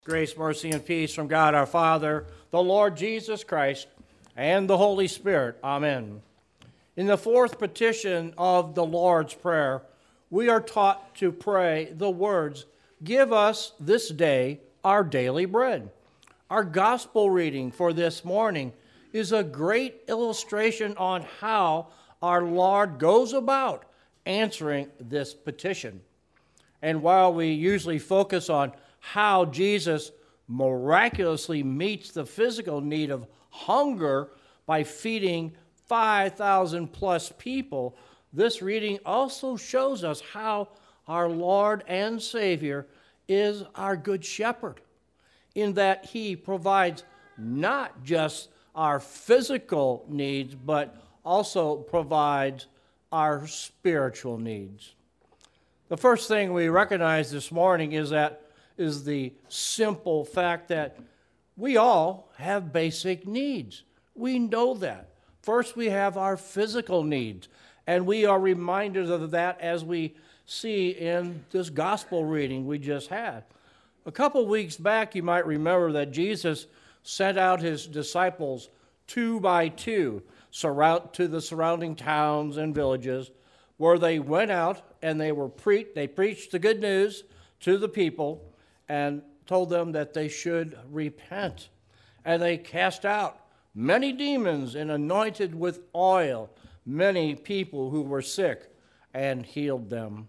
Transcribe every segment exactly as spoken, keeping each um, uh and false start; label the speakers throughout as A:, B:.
A: Grace, mercy, and peace from God our Father, the Lord Jesus Christ, and the Holy Spirit. Amen. In the fourth petition of the Lord's Prayer, we are taught to pray the words, "Give us this day our daily bread." Our gospel reading for this morning is a great illustration on how our Lord goes about answering this petition. And while we usually focus on how Jesus miraculously meets the physical need of hunger by feeding five thousand plus people, this reading also shows us how our Lord and Savior is our good shepherd, in that he provides not just our physical needs, but also provides our spiritual needs. The first thing we recognize this morning is that is the simple fact that we all have basic needs. We know that. First, we have our physical needs, and we are reminded of that as we see in this gospel reading we just had. A couple weeks back, you might remember that Jesus sent out his disciples two by two surround, to the surrounding towns and villages, where they went out and they were pre- they preached the good news to the people and told them that they should repent. And they cast out many demons and anointed with oil many people who were sick and healed them.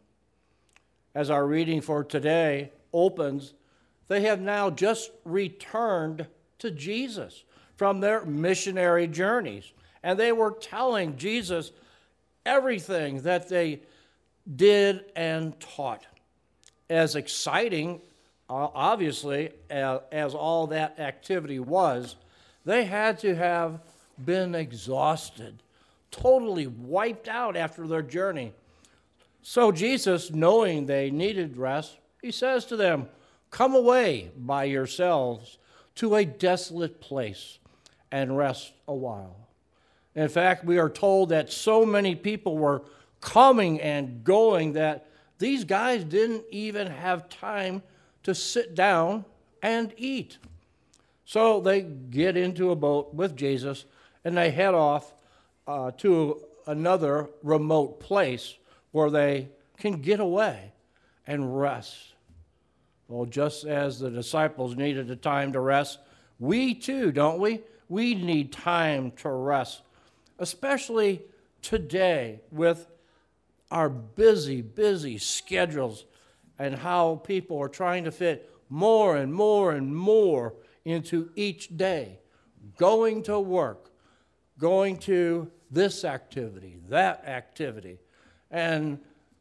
A: As our reading for today opens, they have now just returned to Jesus from their missionary journeys. And they were telling Jesus everything that they did and taught. As exciting, obviously, as all that activity was, they had to have been exhausted, totally wiped out after their journey. So Jesus, knowing they needed rest, he says to them, "Come away by yourselves to a desolate place and rest a while." In fact, we are told that so many people were coming and going that these guys didn't even have time to sit down and eat. So they get into a boat with Jesus and they head off uh, to another remote place where they can get away and rest. Well, just as the disciples needed the time to rest, we too, don't we? We need time to rest, especially today with our busy, busy schedules and how people are trying to fit more and more and more into each day. Going to work, going to this activity, that activity. And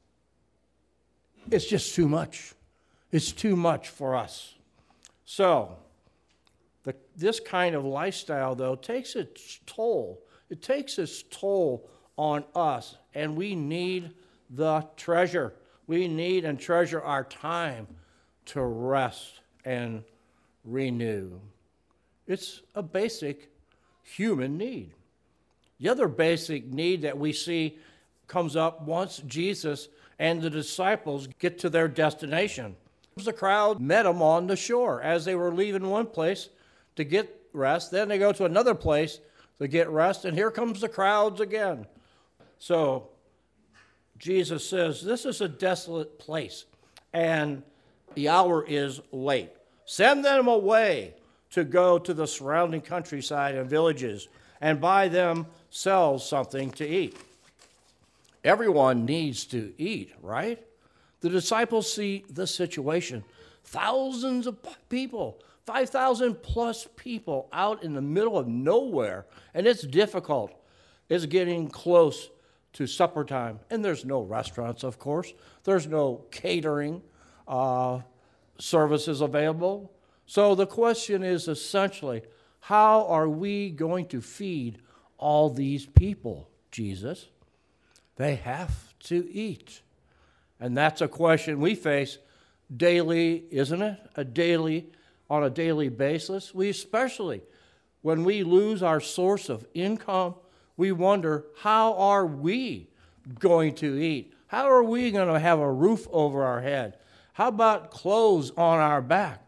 A: it's just too much. It's too much for us. So, the, this kind of lifestyle, though, takes its toll. It takes its toll on us, and we need the treasure. We need and treasure our time to rest and renew. It's a basic human need. The other basic need that we see comes up once Jesus and the disciples get to their destination. The crowd met them on the shore as they were leaving one place to get rest. Then they go to another place to get rest, and here comes the crowds again. So Jesus says, this is a desolate place, and the hour is late. Send them away to go to the surrounding countryside and villages and buy themselves something to eat. Everyone needs to eat, right? The disciples see the situation. Thousands of people, five thousand plus people out in the middle of nowhere, and it's difficult. It's getting close to supper time, and there's no restaurants, of course. There's no catering uh, services available. So the question is essentially, how are we going to feed all these people, Jesus? They have to eat. And that's a question we face daily, isn't it? A daily, on a daily basis. We especially, when we lose our source of income, we wonder, how are we going to eat? How are we going to have a roof over our head? How about clothes on our back?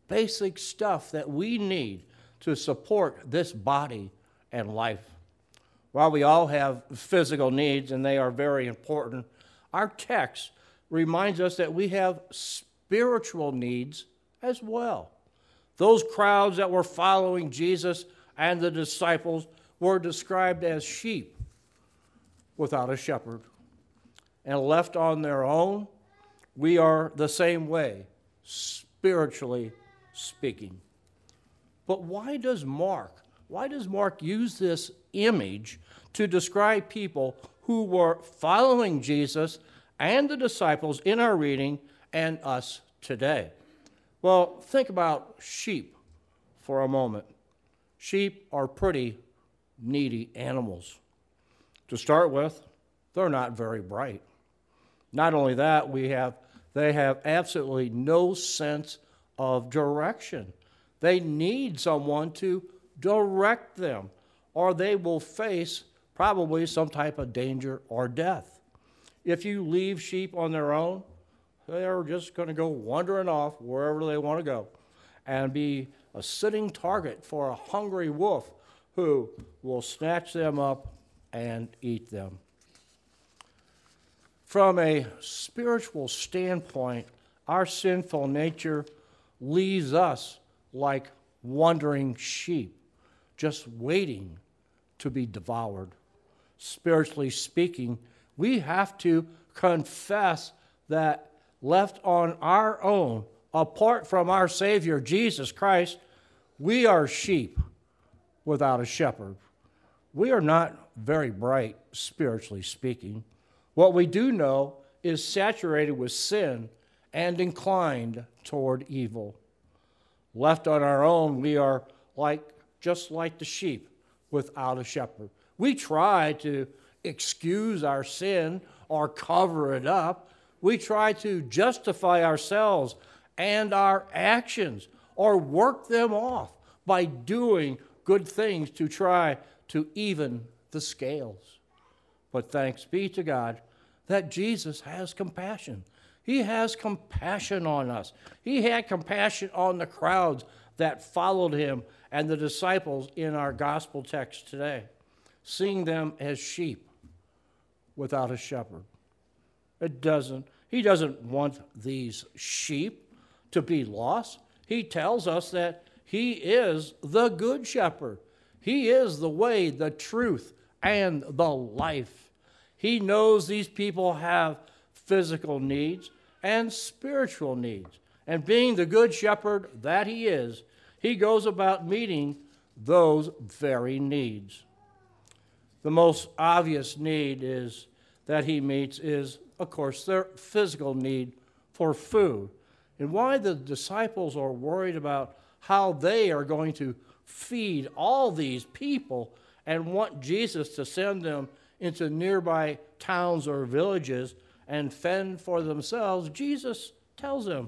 A: basic stuff that we need to support this body and life. While we all have physical needs, and they are very important, our text reminds us that we have spiritual needs as well. Those crowds that were following Jesus and the disciples were described as sheep without a shepherd. And left on their own, we are the same way, spiritually speaking. But why does Mark, why does Mark use this image to describe people who were following Jesus and the disciples in our reading and us today? Well, think about sheep for a moment. Sheep are pretty needy animals. To start with, they're not very bright. Not only that, we have they have absolutely no sense of direction. They need someone to direct them, or they will face probably some type of danger or death. If you leave sheep on their own, they're just going to go wandering off wherever they want to go and be a sitting target for a hungry wolf who will snatch them up and eat them. From a spiritual standpoint, our sinful nature leaves us like wandering sheep, just waiting to be devoured. Spiritually speaking, we have to confess that left on our own, apart from our Savior, Jesus Christ, we are sheep without a shepherd. We are not very bright, spiritually speaking. What we do know is saturated with sin and inclined toward evil. Left on our own, we are like just like the sheep without a shepherd. We try to excuse our sin or cover it up. We try to justify ourselves and our actions or work them off by doing good things to try to even the scales. But thanks be to God that Jesus has compassion. He has compassion on us. He had compassion on the crowds that followed him and the disciples in our gospel text today, seeing them as sheep without a shepherd. It doesn't, he doesn't want these sheep to be lost. He tells us that he is the good shepherd. He is the way, the truth, and the life. He knows these people have physical needs and spiritual needs. And being the good shepherd that he is, he goes about meeting those very needs. The most obvious need is that he meets is, of course, their physical need for food. And why the disciples are worried about how they are going to feed all these people and want Jesus to send them into nearby towns or villages and fend for themselves, Jesus tells them,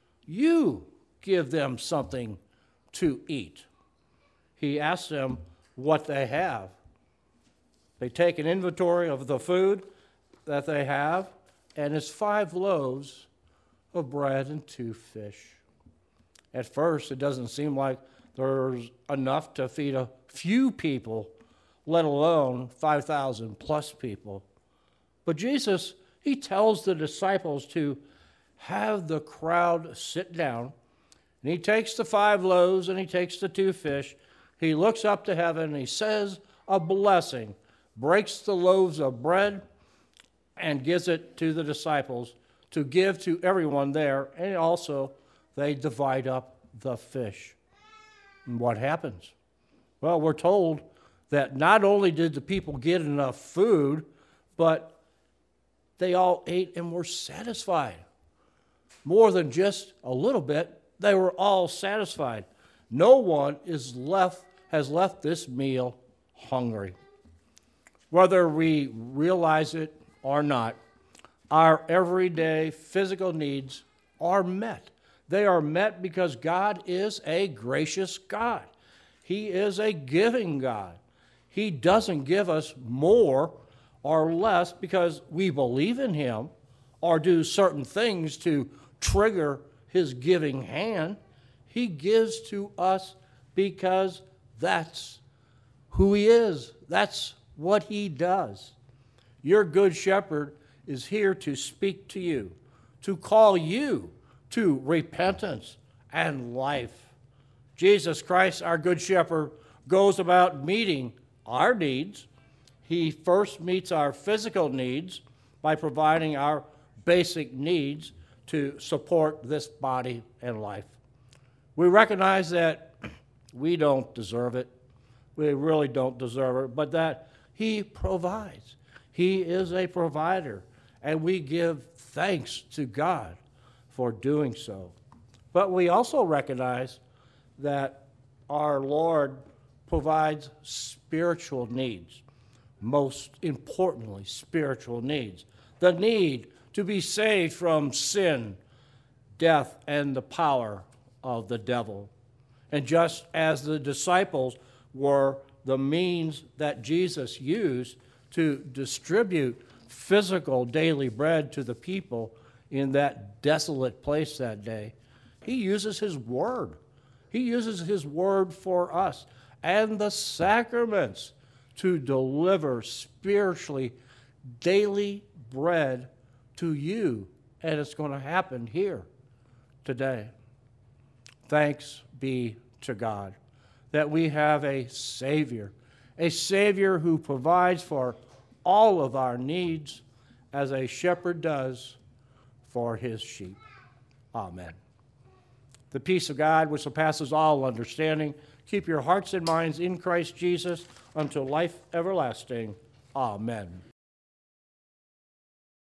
A: you give them something to eat. He asks them what they have. They take an inventory of the food that they have, and it's five loaves of bread and two fish. At first, it doesn't seem like there's enough to feed a few people, let alone five thousand plus people. But Jesus, he tells the disciples to have the crowd sit down, and he takes the five loaves and he takes the two fish. He looks up to heaven and he says a blessing, breaks the loaves of bread, and gives it to the disciples to give to everyone there, and also they divide up the fish. And what happens? Well, we're told that not only did the people get enough food, but they all ate and were satisfied. More than just a little bit, they were all satisfied. No one is left has left this meal hungry. Whether we realize it or not, our everyday physical needs are met. They are met because God is a gracious God. He is a giving God. He doesn't give us more or less because we believe in him or do certain things to trigger his giving hand. He gives to us because that's who he is. That's what he does. Your good shepherd is here to speak to you, to call you to repentance and life. Jesus Christ, our good shepherd, goes about meeting our needs. He first meets our physical needs by providing our basic needs to support this body and life. We recognize that we don't deserve it. We really don't deserve it, but that he provides. He is a provider, and we give thanks to God for doing so. But we also recognize that our Lord provides spiritual needs, most importantly, spiritual needs. The need to be saved from sin, death, and the power of the devil. And just as the disciples were the means that Jesus used to distribute physical daily bread to the people in that desolate place that day, he uses his word. He uses his word for us and the sacraments to deliver spiritually daily bread to you. And it's going to happen here today. Thanks be to God that we have a Savior, a Savior who provides for all of our needs as a shepherd does for his sheep. Amen. The peace of God, which surpasses all understanding, keep your hearts and minds in Christ Jesus until life everlasting. Amen.